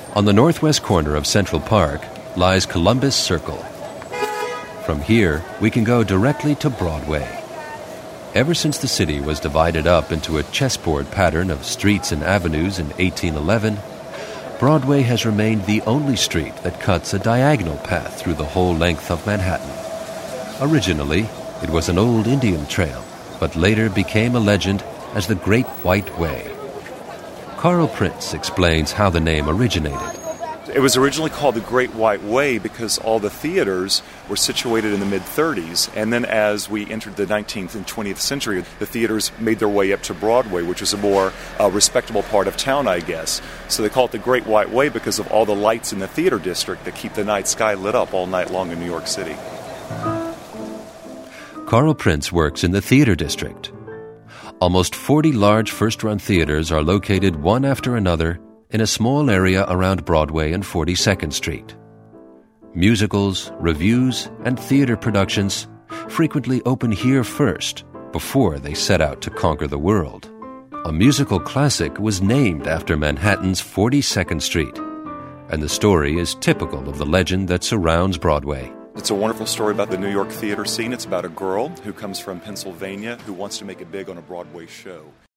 On the northwest corner of Central Park lies Columbus Circle. From here, we can go directly to Broadway. Ever since the city was divided up into a chessboard pattern of streets and avenues in 1811, Broadway has remained the only street that cuts a diagonal path through the whole length of Manhattan. Originally, it was an old Indian trail, but later became a legend as the Great White Way. Carl Prince explains how the name originated. It was originally called the Great White Way because all the theaters were situated in the mid-30s, and then as we entered the 19th and 20th century, the theaters made their way up to Broadway, which was a more respectable part of town, I guess. So they call it the Great White Way because of all the lights in the theater district that keep the night sky lit up all night long in New York City. Carl Prince works in the theater district. Almost 40 large first-run theaters are located one after another in a small area around Broadway and 42nd Street. Musicals, revues, and theater productions frequently open here first before they set out to conquer the world. A musical classic was named after Manhattan's 42nd Street, and the story is typical of the legend that surrounds Broadway. It's a wonderful story about the New York theater scene. It's about a girl who comes from Pennsylvania who wants to make it big on a Broadway show.